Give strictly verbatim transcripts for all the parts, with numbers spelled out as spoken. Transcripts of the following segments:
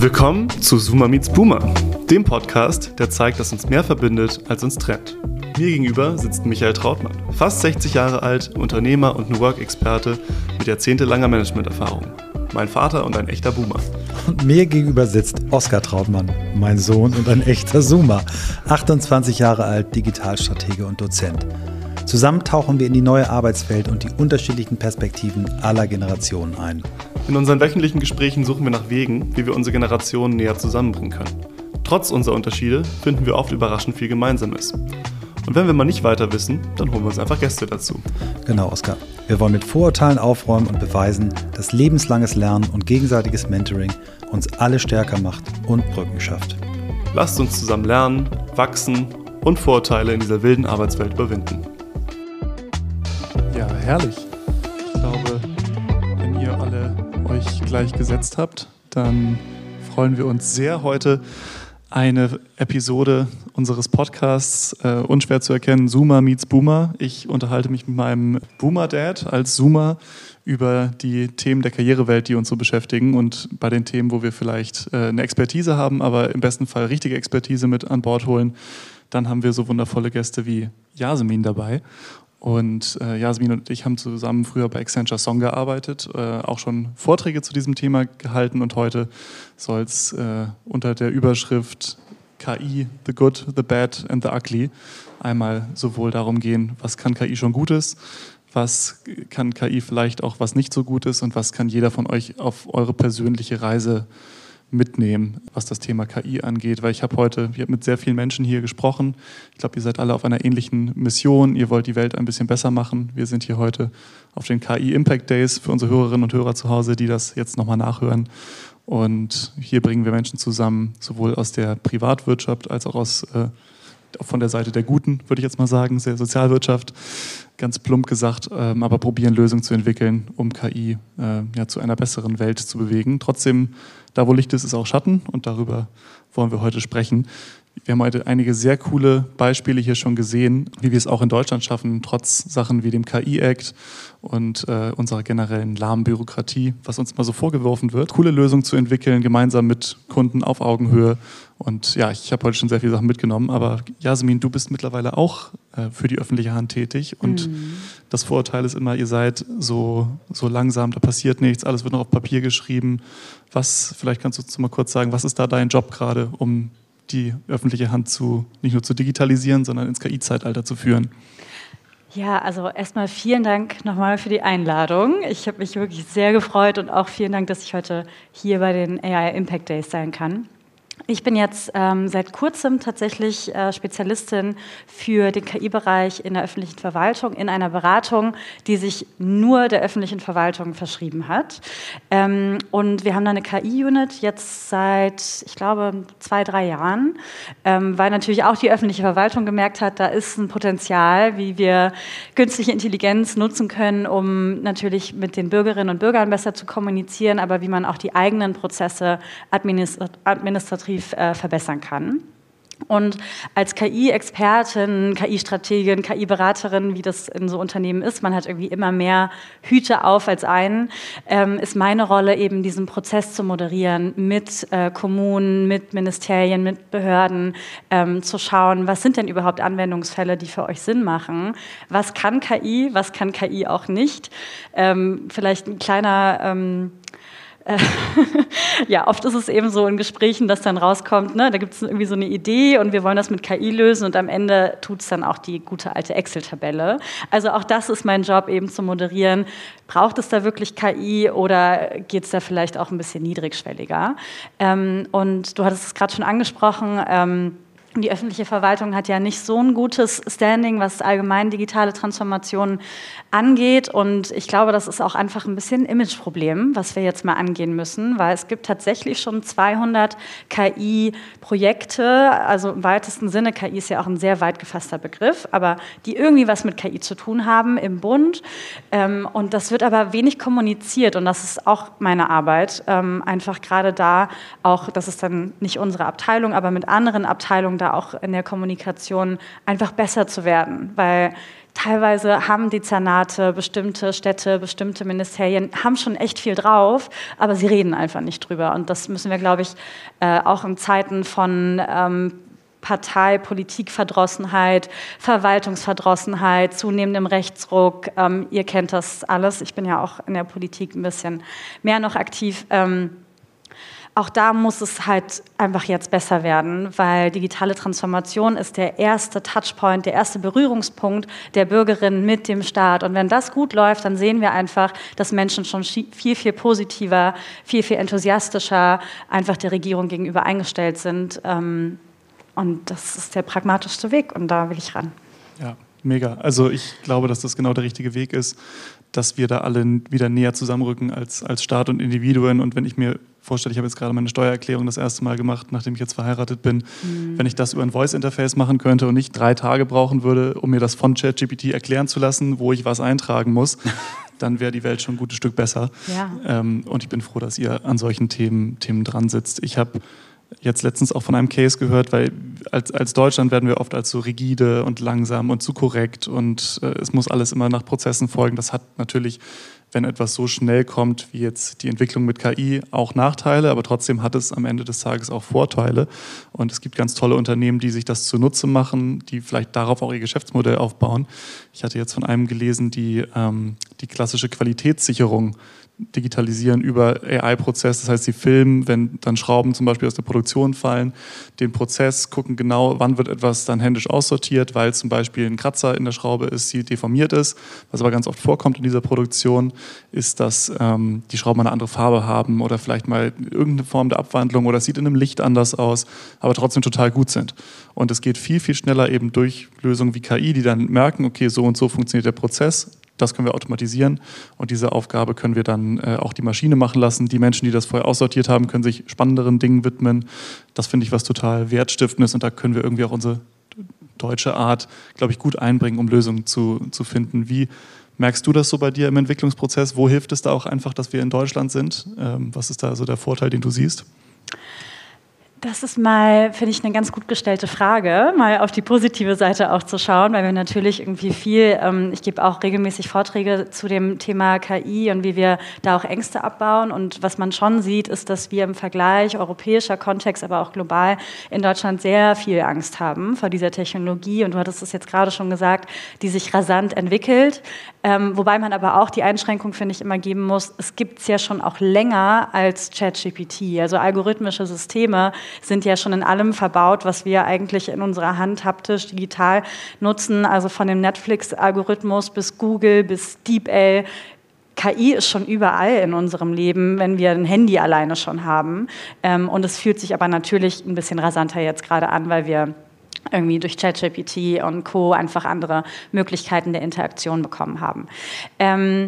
Willkommen zu Zoomer Meets Boomer, dem Podcast, der zeigt, dass uns mehr verbindet, als uns trennt. Mir gegenüber sitzt Michael Trautmann, fast sechzig Jahre alt, Unternehmer und New Work-Experte mit jahrzehntelanger Managementerfahrung. Mein Vater und ein echter Boomer. Und mir gegenüber sitzt Oskar Trautmann, mein Sohn und ein echter Zoomer, achtundzwanzig Jahre alt, Digitalstratege und Dozent. Zusammen tauchen wir in die neue Arbeitswelt und die unterschiedlichen Perspektiven aller Generationen ein. In unseren wöchentlichen Gesprächen suchen wir nach Wegen, wie wir unsere Generationen näher zusammenbringen können. Trotz unserer Unterschiede finden wir oft überraschend viel Gemeinsames. Und wenn wir mal nicht weiter wissen, dann holen wir uns einfach Gäste dazu. Genau, Oskar. Wir wollen mit Vorurteilen aufräumen und beweisen, dass lebenslanges Lernen und gegenseitiges Mentoring uns alle stärker macht und Brücken schafft. Lasst uns zusammen lernen, wachsen und Vorurteile in dieser wilden Arbeitswelt überwinden. Ja, herrlich. Ich glaube, wenn ihr alle euch gleich gesetzt habt, dann freuen wir uns sehr, heute eine Episode unseres Podcasts, äh, unschwer zu erkennen, Zoomer Meets Boomer. Ich unterhalte mich mit meinem Boomer-Dad als Zoomer über die Themen der Karrierewelt, die uns so beschäftigen, und bei den Themen, wo wir vielleicht äh, eine Expertise haben, aber im besten Fall richtige Expertise mit an Bord holen, dann haben wir so wundervolle Gäste wie Yasemin dabei. Und äh, Yasemin und ich haben zusammen früher bei Accenture Song gearbeitet, äh, auch schon Vorträge zu diesem Thema gehalten, und heute soll es äh, unter der Überschrift K I, The Good, The Bad and The Ugly einmal sowohl darum gehen, was kann K I schon Gutes, was kann K I vielleicht auch, was nicht so gut ist, und was kann jeder von euch auf eure persönliche Reise mitnehmen, was das Thema K I angeht, weil ich habe heute, ich habe mit sehr vielen Menschen hier gesprochen. Ich glaube, ihr seid alle auf einer ähnlichen Mission. Ihr wollt die Welt ein bisschen besser machen. Wir sind hier heute auf den K I Impact Days für unsere Hörerinnen und Hörer zu Hause, die das jetzt nochmal nachhören. Und hier bringen wir Menschen zusammen, sowohl aus der Privatwirtschaft als auch aus äh, von der Seite der Guten, würde ich jetzt mal sagen, der Sozialwirtschaft, ganz plump gesagt, ähm, aber probieren, Lösungen zu entwickeln, um K I äh, ja, zu einer besseren Welt zu bewegen. Trotzdem, da wo Licht ist, ist auch Schatten, und darüber wollen wir heute sprechen. Wir haben heute einige sehr coole Beispiele hier schon gesehen, wie wir es auch in Deutschland schaffen, trotz Sachen wie dem K I-Act und äh, unserer generellen lahmen Bürokratie, was uns mal so vorgeworfen wird, coole Lösungen zu entwickeln, gemeinsam mit Kunden auf Augenhöhe. Und ja, ich habe heute schon sehr viele Sachen mitgenommen, aber Yasemin, du bist mittlerweile auch äh, für die öffentliche Hand tätig, und mhm. das Vorurteil ist immer, ihr seid so, so langsam, da passiert nichts, alles wird noch auf Papier geschrieben. Was, vielleicht kannst du uns mal kurz sagen, was ist da dein Job gerade, um die öffentliche Hand zu, nicht nur zu digitalisieren, sondern ins K I-Zeitalter zu führen? Ja, also erstmal vielen Dank nochmal für die Einladung. Ich habe mich wirklich sehr gefreut, und auch vielen Dank, dass ich heute hier bei den A I Impact Days sein kann. Ich bin jetzt ähm, seit kurzem tatsächlich äh, Spezialistin für den K I-Bereich in der öffentlichen Verwaltung, in einer Beratung, die sich nur der öffentlichen Verwaltung verschrieben hat. Ähm, und wir haben da eine K I-Unit jetzt seit, ich glaube, zwei, drei Jahren, ähm, weil natürlich auch die öffentliche Verwaltung gemerkt hat, da ist ein Potenzial, wie wir künstliche Intelligenz nutzen können, um natürlich mit den Bürgerinnen und Bürgern besser zu kommunizieren, aber wie man auch die eigenen Prozesse administ- administrativ äh, verbessern kann. Und als K I-Expertin, K I-Strategin, K I-Beraterin, wie das in so Unternehmen ist, man hat irgendwie immer mehr Hüte auf als einen, ähm, ist meine Rolle eben, diesen Prozess zu moderieren, mit äh, Kommunen, mit Ministerien, mit Behörden, ähm, zu schauen, was sind denn überhaupt Anwendungsfälle, die für euch Sinn machen, was kann K I, was kann K I auch nicht. Ähm, vielleicht ein kleiner... Ähm, ja, oft ist es eben so in Gesprächen, dass dann rauskommt, ne, da gibt es irgendwie so eine Idee und wir wollen das mit K I lösen, und am Ende tut es dann auch die gute alte Excel-Tabelle. Also auch das ist mein Job, eben zu moderieren. Braucht es da wirklich K I oder geht es da vielleicht auch ein bisschen niedrigschwelliger? Ähm, und du hattest es gerade schon angesprochen, ähm, die öffentliche Verwaltung hat ja nicht so ein gutes Standing, was allgemein digitale Transformation angeht. Und ich glaube, das ist auch einfach ein bisschen ein Imageproblem, was wir jetzt mal angehen müssen, weil es gibt tatsächlich schon zweihundert K I-Projekte, also im weitesten Sinne, K I ist ja auch ein sehr weit gefasster Begriff, aber die irgendwie was mit K I zu tun haben im Bund. Und das wird aber wenig kommuniziert, und das ist auch meine Arbeit, einfach gerade da auch, das ist dann nicht unsere Abteilung, aber mit anderen Abteilungen da auch in der Kommunikation einfach besser zu werden, weil teilweise haben Dezernate, bestimmte Städte, bestimmte Ministerien, haben schon echt viel drauf, aber sie reden einfach nicht drüber. Und das müssen wir, glaube ich, äh, auch in Zeiten von ähm, Partei, Politikverdrossenheit, Verwaltungsverdrossenheit, zunehmendem Rechtsruck. Ähm, ihr kennt das alles. Ich bin ja auch in der Politik ein bisschen mehr noch aktiv. Ähm, auch da muss es halt einfach jetzt besser werden, weil digitale Transformation ist der erste Touchpoint, der erste Berührungspunkt der Bürgerinnen mit dem Staat. Und wenn das gut läuft, dann sehen wir einfach, dass Menschen schon viel, viel positiver, viel, viel enthusiastischer einfach der Regierung gegenüber eingestellt sind. Ähm, Und das ist der pragmatischste Weg und da will ich ran. Ja, mega. Also ich glaube, dass das genau der richtige Weg ist, dass wir da alle wieder näher zusammenrücken als, als Staat und Individuen. Und wenn ich mir vorstelle, ich habe jetzt gerade meine Steuererklärung das erste Mal gemacht, nachdem ich jetzt verheiratet bin, mhm. wenn ich das über ein Voice-Interface machen könnte und nicht drei Tage brauchen würde, um mir das von ChatGPT erklären zu lassen, wo ich was eintragen muss, dann wäre die Welt schon ein gutes Stück besser. Ja. Ähm, und ich bin froh, dass ihr an solchen Themen, Themen dran sitzt. Ich habe jetzt letztens auch von einem Case gehört, weil als, als Deutschland werden wir oft als so rigide und langsam und zu korrekt und äh, es muss alles immer nach Prozessen folgen. Das hat natürlich, wenn etwas so schnell kommt wie jetzt die Entwicklung mit K I, auch Nachteile, aber trotzdem hat es am Ende des Tages auch Vorteile. Und es gibt ganz tolle Unternehmen, die sich das zunutze machen, die vielleicht darauf auch ihr Geschäftsmodell aufbauen. Ich hatte jetzt von einem gelesen, die ähm, die klassische Qualitätssicherung digitalisieren über A I-Prozess. Das heißt, sie filmen, wenn dann Schrauben zum Beispiel aus der Produktion fallen, den Prozess, gucken genau, wann wird etwas dann händisch aussortiert, weil zum Beispiel ein Kratzer in der Schraube ist, die deformiert ist. Was aber ganz oft vorkommt in dieser Produktion, ist, dass ähm, die Schrauben eine andere Farbe haben oder vielleicht mal irgendeine Form der Abwandlung oder es sieht in einem Licht anders aus, aber trotzdem total gut sind. Und es geht viel, viel schneller eben durch Lösungen wie K I, die dann merken, okay, so und so funktioniert der Prozess. Das können wir automatisieren und diese Aufgabe können wir dann äh, auch die Maschine machen lassen. Die Menschen, die das vorher aussortiert haben, können sich spannenderen Dingen widmen. Das finde ich was total Wertstiftendes und da können wir irgendwie auch unsere deutsche Art, glaube ich, gut einbringen, um Lösungen zu, zu finden. Wie merkst du das so bei dir im Entwicklungsprozess? Wo hilft es da auch einfach, dass wir in Deutschland sind? Ähm, was ist da so der Vorteil, den du siehst? Das ist mal, finde ich, eine ganz gut gestellte Frage, mal auf die positive Seite auch zu schauen, weil wir natürlich irgendwie viel, ähm, ich gebe auch regelmäßig Vorträge zu dem Thema K I und wie wir da auch Ängste abbauen. Und was man schon sieht, ist, dass wir im Vergleich europäischer Kontext, aber auch global in Deutschland sehr viel Angst haben vor dieser Technologie. Und du hattest es jetzt gerade schon gesagt, die sich rasant entwickelt. Ähm, wobei man aber auch die Einschränkung, finde ich, immer geben muss, es gibt es ja schon auch länger als ChatGPT. Also algorithmische Systeme sind ja schon in allem verbaut, was wir eigentlich in unserer Hand haptisch, digital nutzen. Also von dem Netflix-Algorithmus bis Google, bis DeepL. K I ist schon überall in unserem Leben, wenn wir ein Handy alleine schon haben. Ähm, und es fühlt sich aber natürlich ein bisschen rasanter jetzt gerade an, weil wir irgendwie durch ChatGPT und Co. einfach andere Möglichkeiten der Interaktion bekommen haben. Ähm,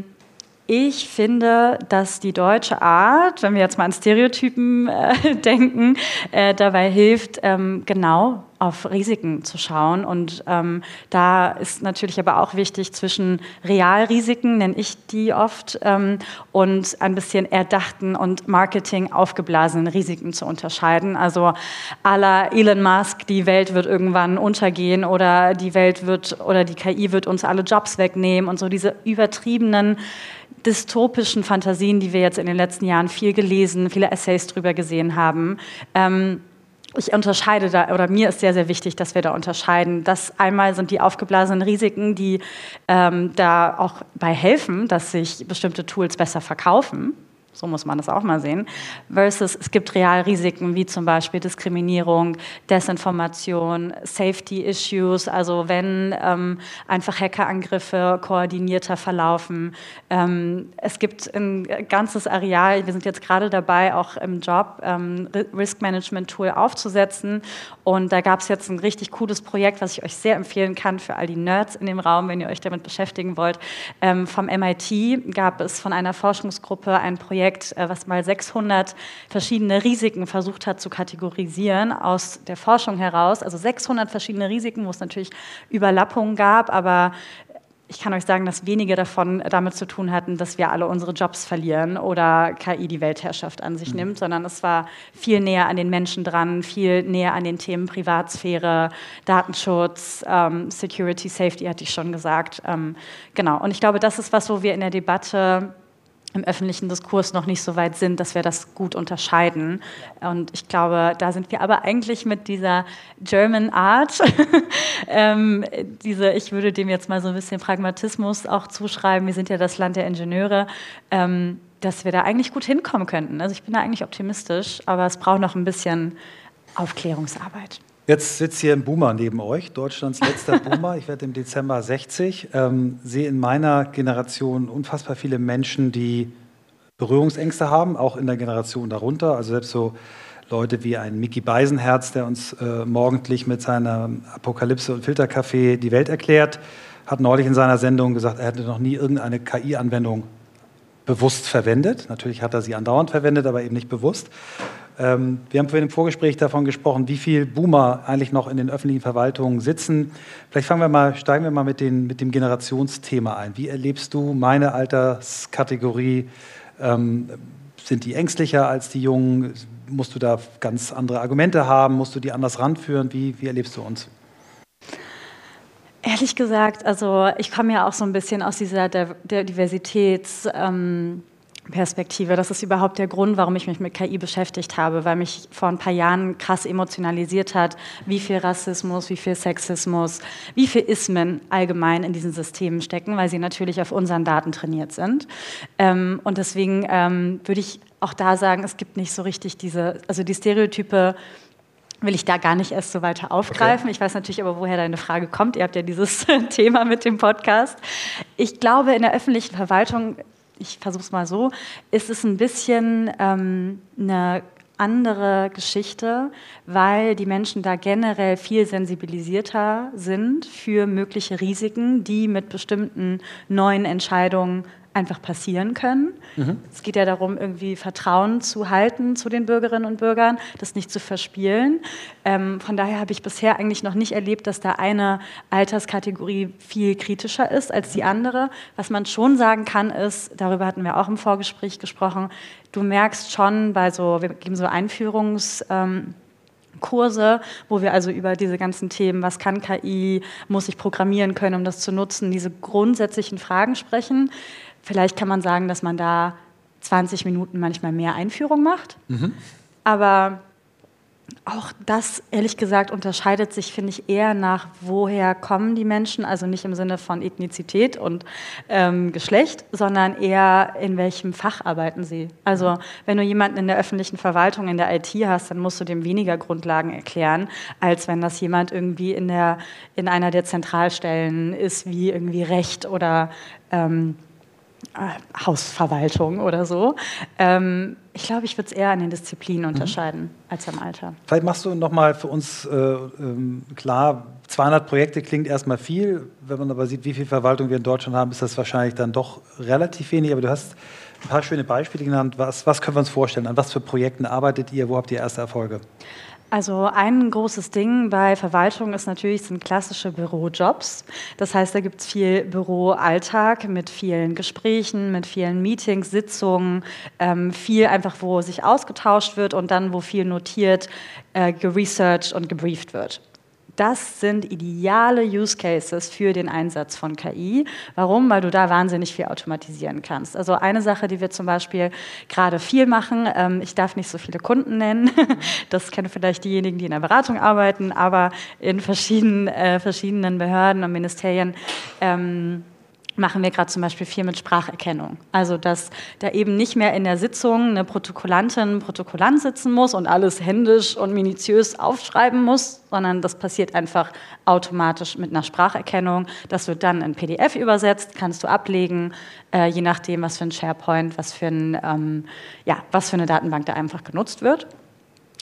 Ich finde, dass die deutsche Art, wenn wir jetzt mal an Stereotypen äh, denken, äh, dabei hilft, ähm, genau auf Risiken zu schauen. Und ähm, da ist natürlich aber auch wichtig, zwischen Realrisiken, nenne ich die oft, ähm, und ein bisschen erdachten und Marketing aufgeblasenen Risiken zu unterscheiden. Also à la Elon Musk, die Welt wird irgendwann untergehen oder die Welt wird oder die K I wird uns alle Jobs wegnehmen und so diese übertriebenen dystopischen Fantasien, die wir jetzt in den letzten Jahren viel gelesen, viele Essays drüber gesehen haben. Ähm, ich unterscheide da, oder mir ist sehr, sehr wichtig, dass wir da unterscheiden. Das einmal sind die aufgeblasenen Risiken, die ähm, da auch bei helfen, dass sich bestimmte Tools besser verkaufen. So muss man das auch mal sehen. Versus es gibt Realrisiken wie zum Beispiel Diskriminierung, Desinformation, Safety-Issues, also wenn ähm, einfach Hackerangriffe koordinierter verlaufen. Ähm, es gibt ein ganzes Areal, wir sind jetzt gerade dabei, auch im Job ähm, Risk-Management-Tool aufzusetzen und da gab es jetzt ein richtig cooles Projekt, was ich euch sehr empfehlen kann für all die Nerds in dem Raum, wenn ihr euch damit beschäftigen wollt. Ähm, vom M I T gab es von einer Forschungsgruppe ein Projekt, was mal sechshundert verschiedene Risiken versucht hat zu kategorisieren aus der Forschung heraus. Also sechshundert verschiedene Risiken, wo es natürlich Überlappungen gab, aber ich kann euch sagen, dass wenige davon damit zu tun hatten, dass wir alle unsere Jobs verlieren oder K I die Weltherrschaft an sich mhm. nimmt, sondern es war viel näher an den Menschen dran, viel näher an den Themen Privatsphäre, Datenschutz, ähm, Security, Safety, hatte ich schon gesagt. Ähm, genau, und ich glaube, das ist was, wo wir in der Debatte im öffentlichen Diskurs noch nicht so weit sind, dass wir das gut unterscheiden. Und ich glaube, da sind wir aber eigentlich mit dieser German Art, ähm, diese, ich würde dem jetzt mal so ein bisschen Pragmatismus auch zuschreiben, wir sind ja das Land der Ingenieure, ähm, dass wir da eigentlich gut hinkommen könnten. Also ich bin da eigentlich optimistisch, aber es braucht noch ein bisschen Aufklärungsarbeit. Jetzt sitzt hier ein Boomer neben euch, Deutschlands letzter Boomer. Ich werde im Dezember sechzig. Ähm, sehe in meiner Generation unfassbar viele Menschen, die Berührungsängste haben, auch in der Generation darunter. Also selbst so Leute wie ein Micky Beisenherz, der uns äh, morgendlich mit seiner Apokalypse und Filterkaffee die Welt erklärt, hat neulich in seiner Sendung gesagt, er hätte noch nie irgendeine K I-Anwendung bewusst verwendet. Natürlich hat er sie andauernd verwendet, aber eben nicht bewusst. Ähm, wir haben vorhin im Vorgespräch davon gesprochen, wie viele Boomer eigentlich noch in den öffentlichen Verwaltungen sitzen. Vielleicht fangen wir mal, steigen wir mal mit, den, mit dem Generationsthema ein. Wie erlebst du meine Alterskategorie? Ähm, sind die ängstlicher als die Jungen? Musst du da ganz andere Argumente haben? Musst du die anders ranführen? Wie, wie erlebst du uns? Ehrlich gesagt, also ich komme ja auch so ein bisschen aus dieser der, der Diversitäts- ähm Perspektive. Das ist überhaupt der Grund, warum ich mich mit K I beschäftigt habe, weil mich vor ein paar Jahren krass emotionalisiert hat, wie viel Rassismus, wie viel Sexismus, wie viel Ismen allgemein in diesen Systemen stecken, weil sie natürlich auf unseren Daten trainiert sind. Ähm, und deswegen ähm, würde ich auch da sagen, es gibt nicht so richtig diese, also die Stereotype will ich da gar nicht erst so weiter aufgreifen. Okay. Ich weiß natürlich aber, woher deine Frage kommt. Ihr habt ja dieses Thema mit dem Podcast. Ich glaube, in der öffentlichen Verwaltung, ich versuche es mal so, ist es ein bisschen ähm, eine andere Geschichte, weil die Menschen da generell viel sensibilisierter sind für mögliche Risiken, die mit bestimmten neuen Entscheidungen einfach passieren können. Mhm. Es geht ja darum, irgendwie Vertrauen zu halten zu den Bürgerinnen und Bürgern, das nicht zu verspielen. Ähm, von daher habe ich bisher eigentlich noch nicht erlebt, dass da eine Alterskategorie viel kritischer ist als die andere. Was man schon sagen kann, ist, darüber hatten wir auch im Vorgespräch gesprochen, du merkst schon bei so, wir geben so Einführungs- ähm, Kurse, wo wir also über diese ganzen Themen, was kann K I, muss ich programmieren können, um das zu nutzen, diese grundsätzlichen Fragen sprechen. Vielleicht kann man sagen, dass man da zwanzig Minuten manchmal mehr Einführung macht. Mhm. Aber auch das, ehrlich gesagt, unterscheidet sich, finde ich, eher nach, woher kommen die Menschen, also nicht im Sinne von Ethnizität und ähm, Geschlecht, sondern eher, in welchem Fach arbeiten sie. Also wenn du jemanden in der öffentlichen Verwaltung, in der I T hast, dann musst du dem weniger Grundlagen erklären, als wenn das jemand irgendwie in, der, in einer der Zentralstellen ist, wie irgendwie Recht oder ähm, Hausverwaltung oder so. Ähm, ich glaube, ich würde es eher an den Disziplinen unterscheiden mhm. als am Alter. Vielleicht machst du noch mal für uns äh, ähm, klar, zweihundert Projekte klingt erstmal viel. Wenn man aber sieht, wie viel Verwaltung wir in Deutschland haben, ist das wahrscheinlich dann doch relativ wenig. Aber du hast ein paar schöne Beispiele genannt. Was, was können wir uns vorstellen? An was für Projekten arbeitet ihr? Wo habt ihr erste Erfolge? Also ein großes Ding bei Verwaltung ist natürlich, sind klassische Bürojobs. Das heißt, da gibt es viel Büroalltag mit vielen Gesprächen, mit vielen Meetings, Sitzungen, ähm, viel einfach, wo sich ausgetauscht wird und dann, wo viel notiert, äh, geresearched und gebrieft wird. Das sind ideale Use Cases für den Einsatz von K I. Warum? Weil du da wahnsinnig viel automatisieren kannst. Also eine Sache, die wir zum Beispiel gerade viel machen, ähm, ich darf nicht so viele Kunden nennen, das kennen vielleicht diejenigen, die in der Beratung arbeiten, aber in verschiedenen, äh, verschiedenen Behörden und Ministerien ähm, machen wir gerade zum Beispiel viel mit Spracherkennung. Also, dass da eben nicht mehr in der Sitzung eine Protokollantin, Protokollant sitzen muss und alles händisch und minutiös aufschreiben muss, sondern das passiert einfach automatisch mit einer Spracherkennung. Das wird dann in P D F übersetzt, kannst du ablegen, äh, je nachdem, was für ein SharePoint, was für, ein, ähm, ja, was für eine Datenbank da einfach genutzt wird.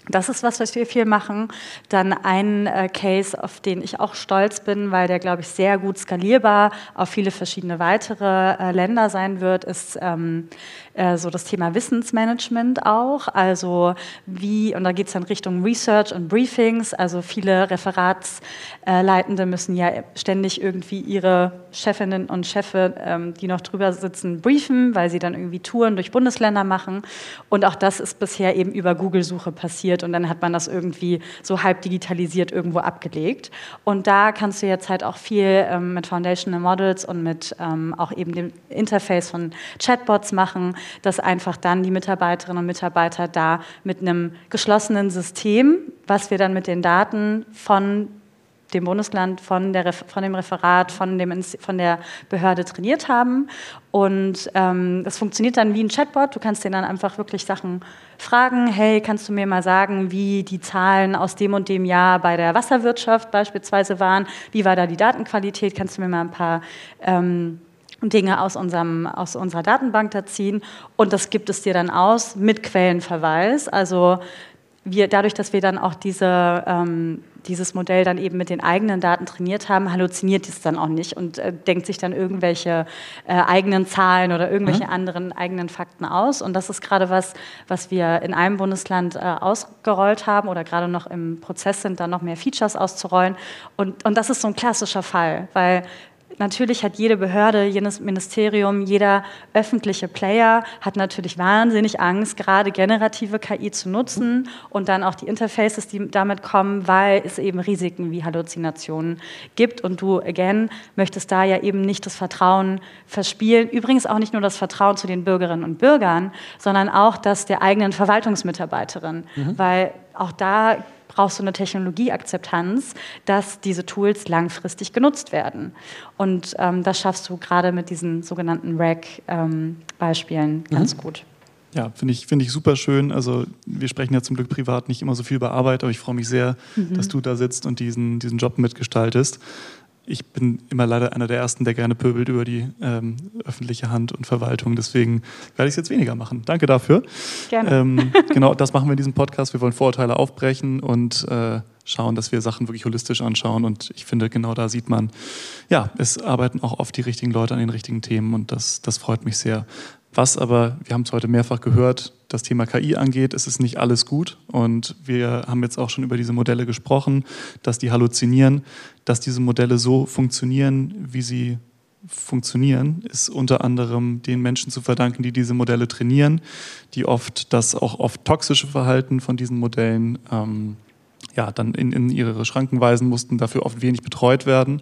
Das ist was, was wir viel machen. Dann ein äh, Case, auf den ich auch stolz bin, weil der, glaube ich, sehr gut skalierbar auf viele verschiedene weitere äh, Länder sein wird, ist ähm, äh, so das Thema Wissensmanagement auch. Also wie, und da geht es dann Richtung Research und Briefings. Also viele Referatsleitende müssen ja ständig irgendwie ihre Chefinnen und Chefe, ähm, die noch drüber sitzen, briefen, weil sie dann irgendwie Touren durch Bundesländer machen. Und auch das ist bisher eben über Google-Suche passiert. Und dann hat man das irgendwie so halb digitalisiert irgendwo abgelegt. Und da kannst du jetzt halt auch viel ähm, mit Foundational Models und mit ähm, auch eben dem Interface von Chatbots machen, dass einfach dann die Mitarbeiterinnen und Mitarbeiter da mit einem geschlossenen System, was wir dann mit den Daten von dem Bundesland, von, der, von dem Referat, von, dem, von der Behörde trainiert haben. Und ähm, das funktioniert dann wie ein Chatbot. Du kannst den dann einfach wirklich Sachen fragen. Hey, kannst du mir mal sagen, wie die Zahlen aus dem und dem Jahr bei der Wasserwirtschaft beispielsweise waren? Wie war da die Datenqualität? Kannst du mir mal ein paar ähm, Dinge aus, unserem, aus unserer Datenbank da ziehen? Und das gibt es dir dann aus mit Quellenverweis. Also wir, dadurch, dass wir dann auch diese, ähm, dieses Modell dann eben mit den eigenen Daten trainiert haben, halluziniert es dann auch nicht und äh, denkt sich dann irgendwelche äh, eigenen Zahlen oder irgendwelche mhm. anderen eigenen Fakten aus. Und das ist gerade was, was wir in einem Bundesland äh, ausgerollt haben oder gerade noch im Prozess sind, dann noch mehr Features auszurollen. Und, und das ist so ein klassischer Fall, weil natürlich hat jede Behörde, jedes Ministerium, jeder öffentliche Player hat natürlich wahnsinnig Angst, gerade generative K I zu nutzen und dann auch die Interfaces, die damit kommen, weil es eben Risiken wie Halluzinationen gibt. Und du, again, möchtest da ja eben nicht das Vertrauen verspielen. Übrigens auch nicht nur das Vertrauen zu den Bürgerinnen und Bürgern, sondern auch das der eigenen Verwaltungsmitarbeiterin. Mhm. Weil auch da brauchst du eine Technologieakzeptanz, dass diese Tools langfristig genutzt werden. Und ähm, das schaffst du gerade mit diesen sogenannten R A C-Beispielen ähm, ganz mhm. gut. Ja, finde ich, find ich super schön. Also wir sprechen ja zum Glück privat nicht immer so viel über Arbeit, aber ich freue mich sehr, mhm. dass du da sitzt und diesen, diesen Job mitgestaltest. Ich bin immer leider einer der Ersten, der gerne pöbelt über die ähm, öffentliche Hand und Verwaltung. Deswegen werde ich es jetzt weniger machen. Danke dafür. Gerne. Ähm, genau, das machen wir in diesem Podcast. Wir wollen Vorurteile aufbrechen und äh, schauen, dass wir Sachen wirklich holistisch anschauen. Und ich finde, genau da sieht man, ja, es arbeiten auch oft die richtigen Leute an den richtigen Themen und das, das freut mich sehr. Was aber, wir haben es heute mehrfach gehört, das Thema K I angeht, es ist nicht alles gut. Und wir haben jetzt auch schon über diese Modelle gesprochen, dass die halluzinieren. Dass diese Modelle so funktionieren, wie sie funktionieren, ist unter anderem den Menschen zu verdanken, die diese Modelle trainieren, die oft das auch oft toxische Verhalten von diesen Modellen ähm, ja, dann in, in ihre Schranken weisen mussten, dafür oft wenig betreut werden.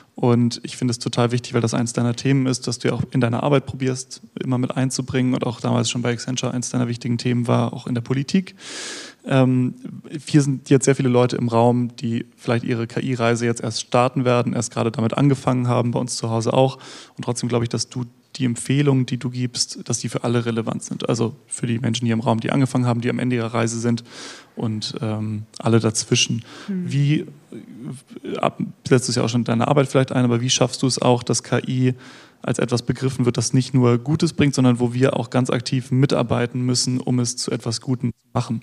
Und ich finde es total wichtig, weil das eins deiner Themen ist, dass du ja auch in deiner Arbeit probierst, immer mit einzubringen und auch damals schon bei Accenture eins deiner wichtigen Themen war, auch in der Politik. Ähm, hier sind jetzt sehr viele Leute im Raum, die vielleicht ihre K I-Reise jetzt erst starten werden, erst gerade damit angefangen haben, bei uns zu Hause auch. Und trotzdem glaube ich, dass du die Empfehlungen, die du gibst, dass die für alle relevant sind. Also für die Menschen hier im Raum, die angefangen haben, die am Ende ihrer Reise sind und ähm, alle dazwischen. Mhm. Wie, ab, setzt du es ja auch schon in deiner Arbeit vielleicht ein, aber wie schaffst du es auch, dass K I als etwas begriffen wird, das nicht nur Gutes bringt, sondern wo wir auch ganz aktiv mitarbeiten müssen, um es zu etwas Gutem zu machen?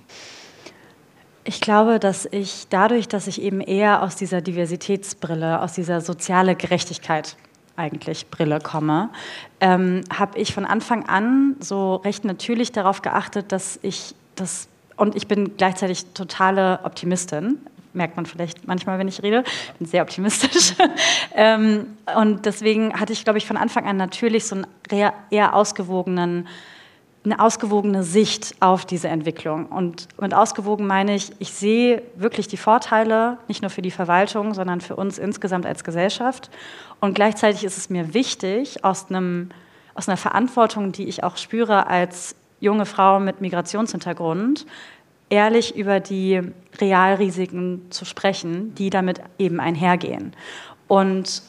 Ich glaube, dass ich dadurch, dass ich eben eher aus dieser Diversitätsbrille, aus dieser soziale Gerechtigkeit eigentlich Brille komme, ähm, habe ich von Anfang an so recht natürlich darauf geachtet, dass ich das, und ich bin gleichzeitig totale Optimistin, merkt man vielleicht manchmal, wenn ich rede, bin sehr optimistisch. ähm, und deswegen hatte ich, glaube ich, von Anfang an natürlich so einen eher ausgewogenen eine ausgewogene Sicht auf diese Entwicklung. Und mit ausgewogen meine ich, ich sehe wirklich die Vorteile, nicht nur für die Verwaltung, sondern für uns insgesamt als Gesellschaft. Und gleichzeitig ist es mir wichtig, aus, einem, aus einer Verantwortung, die ich auch spüre als junge Frau mit Migrationshintergrund, ehrlich über die Realrisiken zu sprechen, die damit eben einhergehen. Und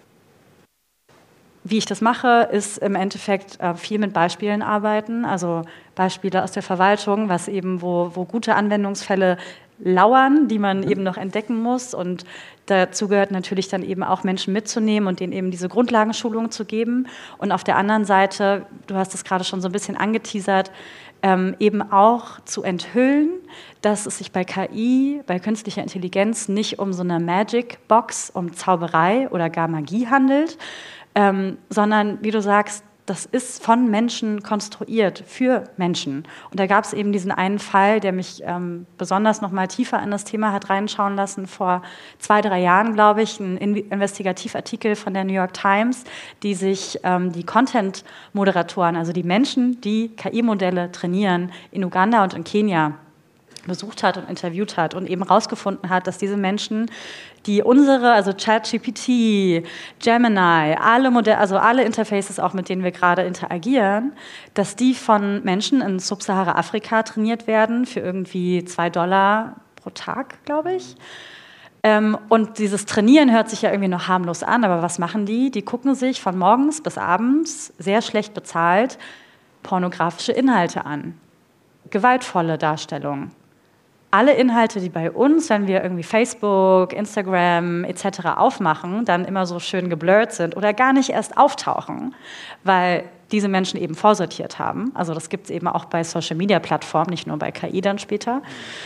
wie ich das mache, ist im Endeffekt äh, viel mit Beispielen arbeiten, also Beispiele aus der Verwaltung, was eben, wo, wo gute Anwendungsfälle lauern, die man eben noch entdecken muss. Und dazu gehört natürlich dann eben auch Menschen mitzunehmen und denen eben diese Grundlagenschulung zu geben. Und auf der anderen Seite, du hast es gerade schon so ein bisschen angeteasert, ähm, eben auch zu enthüllen, dass es sich bei K I, bei künstlicher Intelligenz nicht um so eine Magic-Box, um Zauberei oder gar Magie handelt, ähm, sondern, wie du sagst, das ist von Menschen konstruiert, für Menschen. Und da gab es eben diesen einen Fall, der mich ähm, besonders noch mal tiefer in das Thema hat reinschauen lassen. Vor zwei, drei Jahren, glaube ich, ein In- Investigativartikel von der New York Times, die sich ähm, die Content-Moderatoren, also die Menschen, die K I-Modelle trainieren, in Uganda und in Kenia besucht hat und interviewt hat und eben herausgefunden hat, dass diese Menschen, die unsere, also ChatGPT, Gemini, alle Modelle, also alle Interfaces, auch mit denen wir gerade interagieren, dass die von Menschen in Subsahara-Afrika trainiert werden für irgendwie zwei Dollar pro Tag, glaube ich. Ähm, und dieses Trainieren hört sich ja irgendwie noch harmlos an, aber was machen die? Die gucken sich von morgens bis abends, sehr schlecht bezahlt, pornografische Inhalte an. Gewaltvolle Darstellungen. Alle Inhalte, die bei uns, wenn wir irgendwie Facebook, Instagram et cetera aufmachen, dann immer so schön geblurrt sind oder gar nicht erst auftauchen, weil diese Menschen eben vorsortiert haben. Also das gibt es eben auch bei Social-Media-Plattformen, nicht nur bei K I dann später.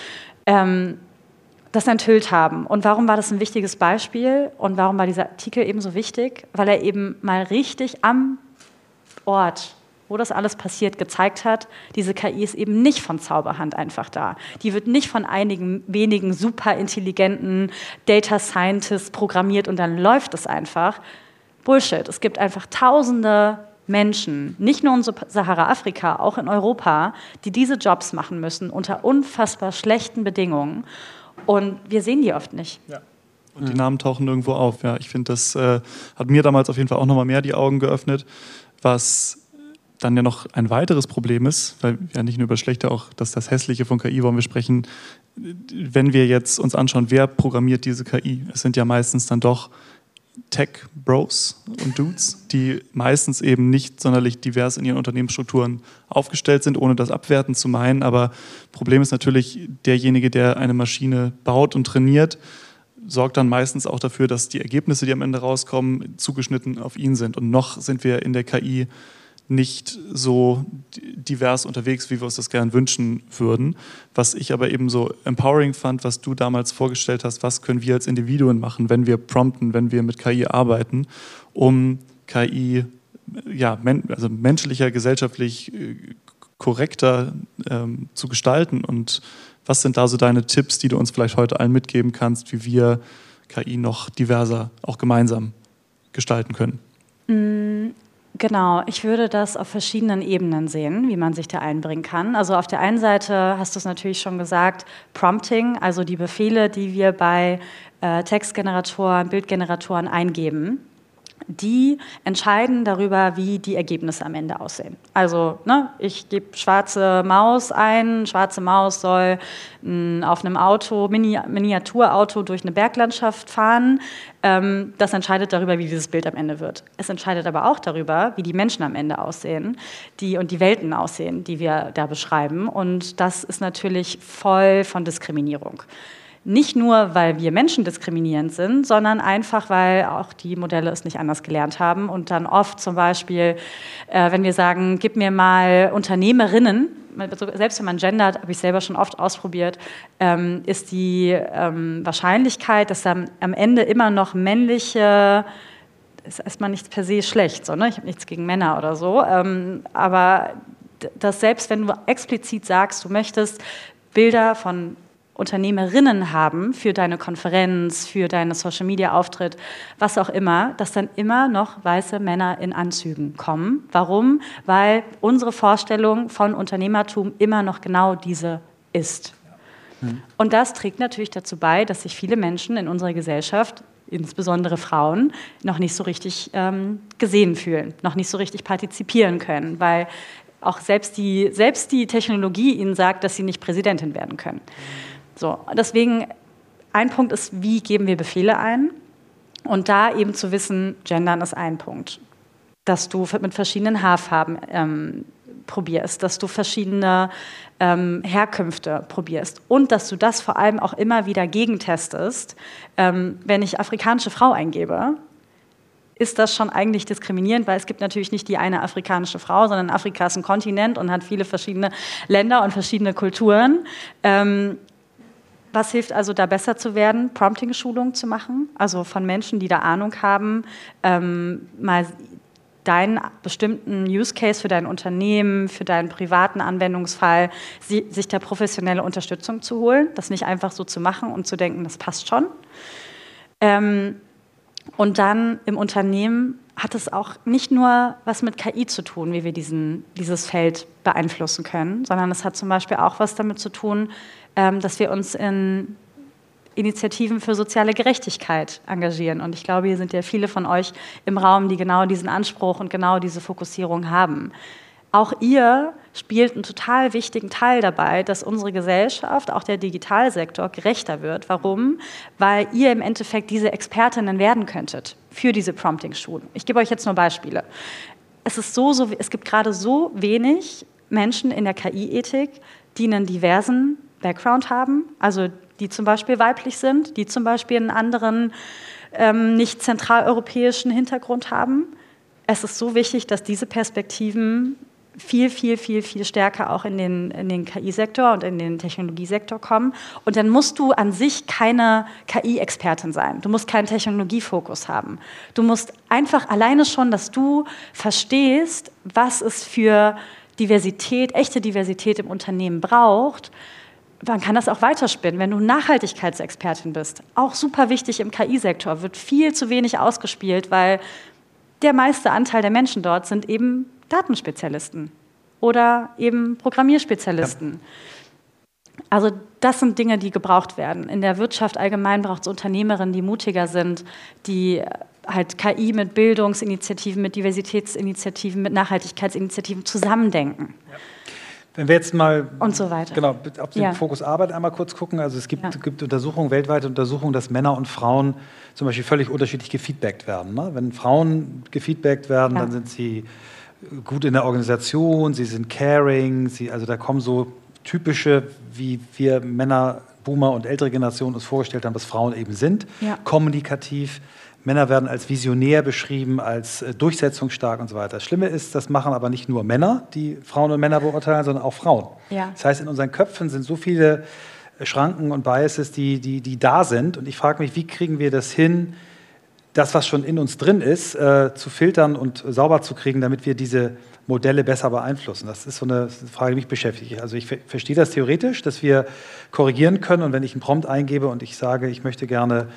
Ähm, das enthüllt haben. Und warum war das ein wichtiges Beispiel und warum war dieser Artikel eben so wichtig? Weil er eben mal richtig am Ort, wo das alles passiert, gezeigt hat, diese K I ist eben nicht von Zauberhand einfach da. Die wird nicht von einigen wenigen super intelligenten Data Scientists programmiert und dann läuft es einfach. Bullshit. Es gibt einfach tausende Menschen, nicht nur in Sahara-Afrika, auch in Europa, die diese Jobs machen müssen unter unfassbar schlechten Bedingungen. Und wir sehen die oft nicht. Ja. Und die Namen tauchen nirgendwo auf. Ja, ich finde, das äh, hat mir damals auf jeden Fall auch noch mal mehr die Augen geöffnet, was dann ja noch ein weiteres Problem ist, weil ja nicht nur über Schlechte, auch das, das Hässliche von K I wollen wir sprechen, wenn wir jetzt uns anschauen, wer programmiert diese K I? Es sind ja meistens dann doch Tech-Bros und Dudes, die meistens eben nicht sonderlich divers in ihren Unternehmensstrukturen aufgestellt sind, ohne das abwertend zu meinen. Aber Problem ist natürlich, derjenige, der eine Maschine baut und trainiert, sorgt dann meistens auch dafür, dass die Ergebnisse, die am Ende rauskommen, zugeschnitten auf ihn sind. Und noch sind wir in der K I nicht so divers unterwegs, wie wir uns das gern wünschen würden. Was ich aber eben so empowering fand, was du damals vorgestellt hast, was können wir als Individuen machen, wenn wir prompten, wenn wir mit K I arbeiten, um K I ja, men- also menschlicher, gesellschaftlich äh, korrekter ähm, zu gestalten. Und was sind da so deine Tipps, die du uns vielleicht heute allen mitgeben kannst, wie wir K I noch diverser, auch gemeinsam gestalten können? Mm. Genau, ich würde das auf verschiedenen Ebenen sehen, wie man sich da einbringen kann. Also auf der einen Seite hast du es natürlich schon gesagt, Prompting, also die Befehle, die wir bei äh, Textgeneratoren, Bildgeneratoren eingeben, die entscheiden darüber, wie die Ergebnisse am Ende aussehen. Also ne, ich gebe schwarze Maus ein, schwarze Maus soll mh, auf einem Auto, Mini- Miniaturauto durch eine Berglandschaft fahren. Ähm, das entscheidet darüber, wie dieses Bild am Ende wird. Es entscheidet aber auch darüber, wie die Menschen am Ende aussehen, die und die Welten aussehen, die wir da beschreiben. Und das ist natürlich voll von Diskriminierung. Nicht nur, weil wir Menschen diskriminierend sind, sondern einfach, weil auch die Modelle es nicht anders gelernt haben. Und dann oft zum Beispiel, äh, wenn wir sagen, gib mir mal Unternehmerinnen, selbst wenn man gendert, habe ich selber schon oft ausprobiert, ähm, ist die ähm, Wahrscheinlichkeit, dass dann am Ende immer noch männliche, ist erstmal nicht per se schlecht, so, ne? Ich habe nichts gegen Männer oder so, ähm, aber dass selbst wenn du explizit sagst, du möchtest Bilder von Unternehmerinnen haben für deine Konferenz, für deinen Social-Media-Auftritt, was auch immer, dass dann immer noch weiße Männer in Anzügen kommen. Warum? Weil unsere Vorstellung von Unternehmertum immer noch genau diese ist. Mhm. Und das trägt natürlich dazu bei, dass sich viele Menschen in unserer Gesellschaft, insbesondere Frauen, noch nicht so richtig ähm, gesehen fühlen, noch nicht so richtig partizipieren können, weil auch selbst die, selbst die Technologie ihnen sagt, dass sie nicht Präsidentin werden können. So, deswegen, ein Punkt ist, wie geben wir Befehle ein? Und da eben zu wissen, Gendern ist ein Punkt. Dass du mit verschiedenen Haarfarben ähm, probierst, dass du verschiedene ähm, Herkünfte probierst und dass du das vor allem auch immer wieder gegentestest. Ähm, wenn ich afrikanische Frau eingebe, ist das schon eigentlich diskriminierend, weil es gibt natürlich nicht die eine afrikanische Frau, sondern Afrika ist ein Kontinent und hat viele verschiedene Länder und verschiedene Kulturen. Ähm, was hilft also, da besser zu werden? Prompting-Schulungen zu machen, also von Menschen, die da Ahnung haben, ähm, mal deinen bestimmten Use Case für dein Unternehmen, für deinen privaten Anwendungsfall, sie, sich da professionelle Unterstützung zu holen, das nicht einfach so zu machen und zu denken, das passt schon. Ähm, und dann im Unternehmen hat es auch nicht nur was mit K I zu tun, wie wir diesen, dieses Feld beeinflussen können, sondern es hat zum Beispiel auch was damit zu tun, ähm, dass wir uns in Initiativen für soziale Gerechtigkeit engagieren. Und ich glaube, hier sind ja viele von euch im Raum, die genau diesen Anspruch und genau diese Fokussierung haben. Auch ihr spielt einen total wichtigen Teil dabei, dass unsere Gesellschaft, auch der Digitalsektor, gerechter wird. Warum? Weil ihr im Endeffekt diese Expertinnen werden könntet für diese Prompting-Schulen. Ich gebe euch jetzt nur Beispiele. Es ist so, so, es gibt gerade so wenig Menschen in der K I-Ethik, die einen diversen Background haben, also die zum Beispiel weiblich sind, die zum Beispiel einen anderen, ähm, nicht zentraleuropäischen Hintergrund haben. Es ist so wichtig, dass diese Perspektiven viel, viel, viel, viel stärker auch in den, in den K I-Sektor und in den Technologiesektor kommen. Und dann musst du an sich keine K I-Expertin sein. Du musst keinen Technologiefokus haben. Du musst einfach alleine schon, dass du verstehst, was es für Diversität, echte Diversität im Unternehmen braucht. Man kann das auch weiterspinnen, wenn du Nachhaltigkeitsexpertin bist. Auch super wichtig im K I-Sektor, wird viel zu wenig ausgespielt, weil der meiste Anteil der Menschen dort sind eben Datenspezialisten oder eben Programmierspezialisten. Ja. Also das sind Dinge, die gebraucht werden. In der Wirtschaft allgemein braucht es Unternehmerinnen, die mutiger sind, die halt K I mit Bildungsinitiativen, mit Diversitätsinitiativen, mit Nachhaltigkeitsinitiativen zusammendenken. Ja. Wenn wir jetzt mal und so weiter. Genau, auf den ja. Fokus Arbeit einmal kurz gucken. Also es gibt, ja. gibt Untersuchungen, weltweite Untersuchungen, dass Männer und Frauen zum Beispiel völlig unterschiedlich gefeedbackt werden. Ne? Wenn Frauen gefeedbackt werden, ja. dann sind sie gut in der Organisation, sie sind caring, sie, also da kommen so typische, wie wir Männer, Boomer und ältere Generationen uns vorgestellt haben, dass Frauen eben sind, ja. kommunikativ. Männer werden als visionär beschrieben, als äh, durchsetzungsstark und so weiter. Das Schlimme ist, das machen aber nicht nur Männer, die Frauen und Männer beurteilen, sondern auch Frauen. Ja. Das heißt, in unseren Köpfen sind so viele Schranken und Biases, die, die, die da sind. Und ich frage mich, wie kriegen wir das hin, das, was schon in uns drin ist, äh, zu filtern und sauber zu kriegen, damit wir diese Modelle besser beeinflussen. Das ist so eine Frage, die mich beschäftigt. Also ich ver- verstehe das theoretisch, dass wir korrigieren können. Und wenn ich einen Prompt eingebe und ich sage, ich möchte gerne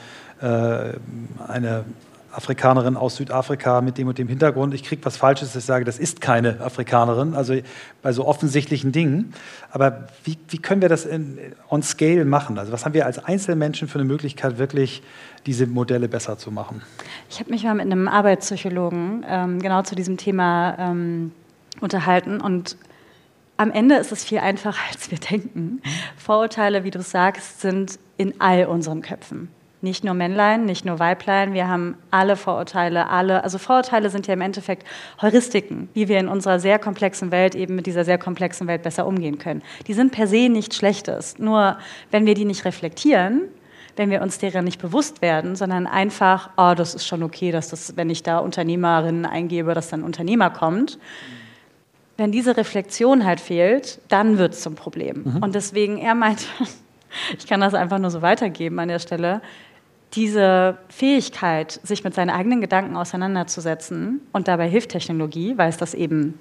eine Afrikanerin aus Südafrika mit dem und dem Hintergrund, ich kriege was Falsches, dass ich sage, das ist keine Afrikanerin, also bei so offensichtlichen Dingen. Aber wie, wie können wir das in, on scale machen? Also was haben wir als Einzelmenschen für eine Möglichkeit, wirklich diese Modelle besser zu machen? Ich habe mich mal mit einem Arbeitspsychologen ähm, genau zu diesem Thema ähm, unterhalten und am Ende ist es viel einfacher, als wir denken. Vorurteile, wie du sagst, sind in all unseren Köpfen. Nicht nur Männlein, nicht nur Weiblein, wir haben alle Vorurteile, alle, also Vorurteile sind ja im Endeffekt Heuristiken, wie wir in unserer sehr komplexen Welt eben mit dieser sehr komplexen Welt besser umgehen können. Die sind per se nichts Schlechtes, nur wenn wir die nicht reflektieren, wenn wir uns deren nicht bewusst werden, sondern einfach, oh, das ist schon okay, dass das, wenn ich da Unternehmerinnen eingebe, dass dann Unternehmer kommt. Wenn diese Reflexion halt fehlt, dann wird es zum Problem. Mhm. Und deswegen, er meinte, ich kann das einfach nur so weitergeben an der Stelle, diese Fähigkeit, sich mit seinen eigenen Gedanken auseinanderzusetzen, und dabei hilft Technologie, weil es das eben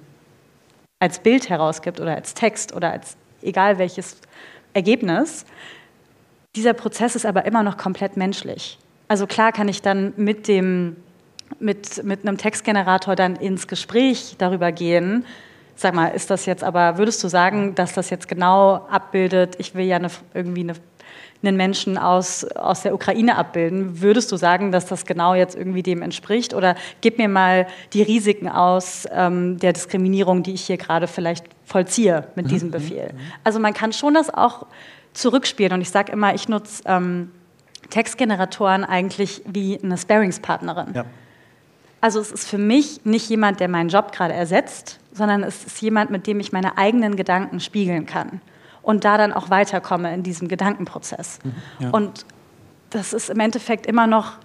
als Bild herausgibt oder als Text oder als egal welches Ergebnis, dieser Prozess ist aber immer noch komplett menschlich. Also klar kann ich dann mit, dem, mit, mit einem Textgenerator dann ins Gespräch darüber gehen. Sag mal, ist das jetzt aber, würdest du sagen, dass das jetzt genau abbildet, ich will ja eine, irgendwie eine, einen Menschen aus, aus der Ukraine abbilden, würdest du sagen, dass das genau jetzt irgendwie dem entspricht? Oder gib mir mal die Risiken aus ähm, der Diskriminierung, die ich hier gerade vielleicht vollziehe mit mhm. diesem Befehl. Also man kann schon das auch zurückspielen. Und ich sage immer, ich nutze ähm, Textgeneratoren eigentlich wie eine Sparringspartnerin. Ja. Also es ist für mich nicht jemand, der meinen Job gerade ersetzt, sondern es ist jemand, mit dem ich meine eigenen Gedanken spiegeln kann und da dann auch weiterkomme in diesem Gedankenprozess. Mhm, ja. Und das ist im Endeffekt immer noch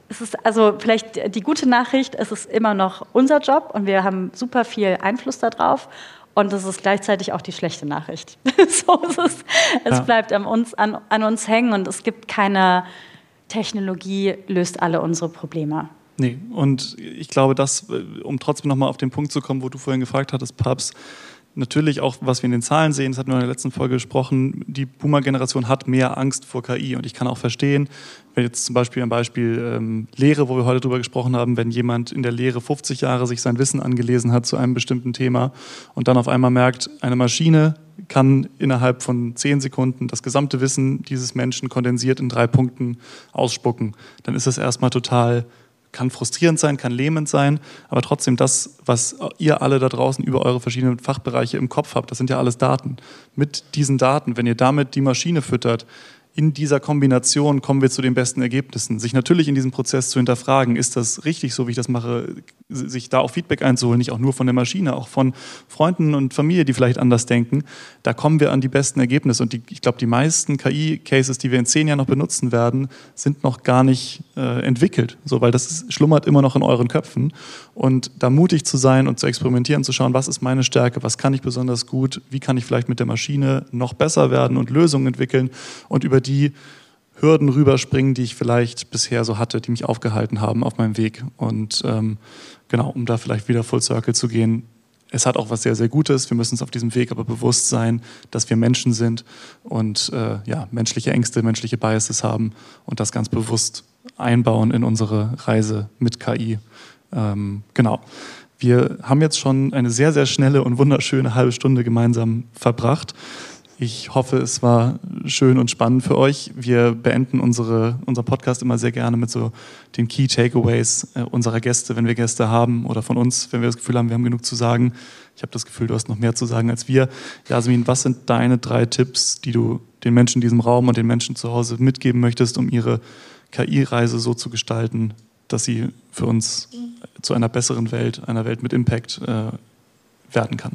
es ist also vielleicht die gute Nachricht, es ist immer noch unser Job und wir haben super viel Einfluss darauf. Und das ist gleichzeitig auch die schlechte Nachricht. so ist es. Es ja. bleibt an uns, an, an uns hängen und es gibt keine Technologie, löst alle unsere Probleme. Nee, und ich glaube, dass, um trotzdem nochmal auf den Punkt zu kommen, wo du vorhin gefragt hattest, Papst, natürlich auch, was wir in den Zahlen sehen, das hatten wir in der letzten Folge gesprochen, die Boomer-Generation hat mehr Angst vor K I. Und ich kann auch verstehen, wenn jetzt zum Beispiel ein Beispiel ähm, Lehre, wo wir heute drüber gesprochen haben, wenn jemand in der Lehre fünfzig Jahre sich sein Wissen angelesen hat zu einem bestimmten Thema und dann auf einmal merkt, eine Maschine kann innerhalb von zehn Sekunden das gesamte Wissen dieses Menschen kondensiert in drei Punkten ausspucken, dann ist das erstmal total... kann frustrierend sein, kann lähmend sein, aber trotzdem das, was ihr alle da draußen über eure verschiedenen Fachbereiche im Kopf habt, das sind ja alles Daten. Mit diesen Daten, wenn ihr damit die Maschine füttert, in dieser Kombination kommen wir zu den besten Ergebnissen. Sich natürlich in diesem Prozess zu hinterfragen, ist das richtig so, wie ich das mache, sich da auch Feedback einzuholen, nicht auch nur von der Maschine, auch von Freunden und Familie, die vielleicht anders denken. Da kommen wir an die besten Ergebnisse. Und die, ich glaube, die meisten K I-Cases, die wir in zehn Jahren noch benutzen werden, sind noch gar nicht äh, entwickelt, so, weil das ist, schlummert immer noch in euren Köpfen. Und da mutig zu sein und zu experimentieren, zu schauen, was ist meine Stärke, was kann ich besonders gut, wie kann ich vielleicht mit der Maschine noch besser werden und Lösungen entwickeln und über die Hürden rüberspringen, die ich vielleicht bisher so hatte, die mich aufgehalten haben auf meinem Weg. Und ähm, genau, um da vielleicht wieder Full Circle zu gehen, es hat auch was sehr, sehr Gutes. Wir müssen uns auf diesem Weg aber bewusst sein, dass wir Menschen sind und äh, ja, menschliche Ängste, menschliche Biases haben und das ganz bewusst einbauen in unsere Reise mit K I. Ähm, genau. Wir haben jetzt schon eine sehr, sehr schnelle und wunderschöne halbe Stunde gemeinsam verbracht. Ich hoffe, es war schön und spannend für euch. Wir beenden unsere, unseren Podcast immer sehr gerne mit so den Key Takeaways äh, unserer Gäste, wenn wir Gäste haben oder von uns, wenn wir das Gefühl haben, wir haben genug zu sagen. Ich habe das Gefühl, du hast noch mehr zu sagen als wir. Jasmin, was sind deine drei Tipps, die du den Menschen in diesem Raum und den Menschen zu Hause mitgeben möchtest, um ihre K I-Reise so zu gestalten, dass sie für uns zu einer besseren Welt, einer Welt mit Impact äh, werden kann?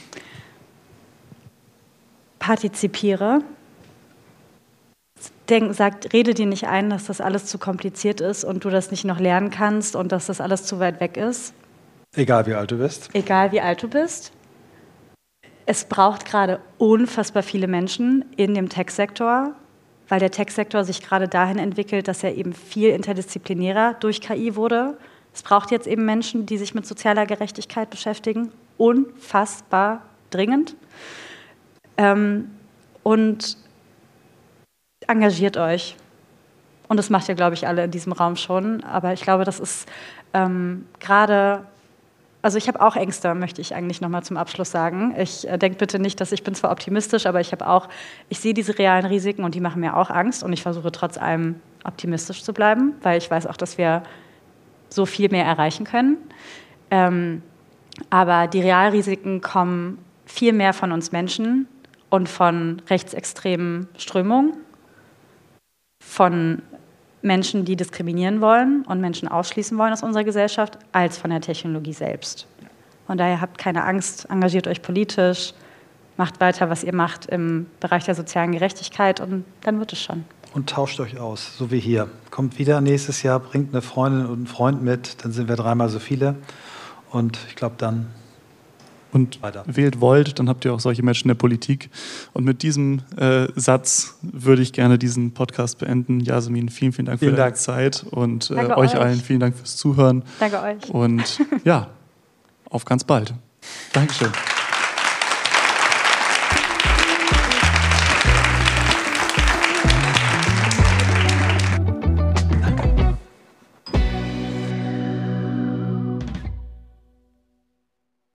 Partizipiere. Denk, sag, rede dir nicht ein, dass das alles zu kompliziert ist und du das nicht noch lernen kannst und dass das alles zu weit weg ist. Egal wie alt du bist. Egal wie alt du bist. Es braucht gerade unfassbar viele Menschen in dem Tech-Sektor, weil der Tech-Sektor sich gerade dahin entwickelt, dass er eben viel interdisziplinärer durch K I wurde. Es braucht jetzt eben Menschen, die sich mit sozialer Gerechtigkeit beschäftigen. Unfassbar dringend. Ähm, und engagiert euch. Und das macht ihr, glaube ich, alle in diesem Raum schon. Aber ich glaube, das ist ähm, gerade, also ich habe auch Ängste, möchte ich eigentlich nochmal zum Abschluss sagen. Ich äh, denke bitte nicht, dass ich bin zwar optimistisch, aber ich habe auch, ich sehe diese realen Risiken und die machen mir auch Angst. Und ich versuche trotz allem optimistisch zu bleiben, weil ich weiß auch, dass wir so viel mehr erreichen können. Ähm, aber die Realrisiken kommen viel mehr von uns Menschen und von rechtsextremen Strömungen, von Menschen, die diskriminieren wollen und Menschen ausschließen wollen aus unserer Gesellschaft, als von der Technologie selbst. Von daher habt keine Angst, engagiert euch politisch, macht weiter, was ihr macht im Bereich der sozialen Gerechtigkeit und dann wird es schon. Und tauscht euch aus, so wie hier. Kommt wieder nächstes Jahr, bringt eine Freundin und einen Freund mit, dann sind wir dreimal so viele und ich glaube dann und weiter. Wählt Volt, dann habt ihr auch solche Menschen in der Politik. Und mit diesem äh, Satz würde ich gerne diesen Podcast beenden. Jasmin, vielen, vielen Dank vielen für deine Dank. Zeit und äh, euch, euch allen vielen Dank fürs Zuhören. Danke euch. Und ja, auf ganz bald. Dankeschön.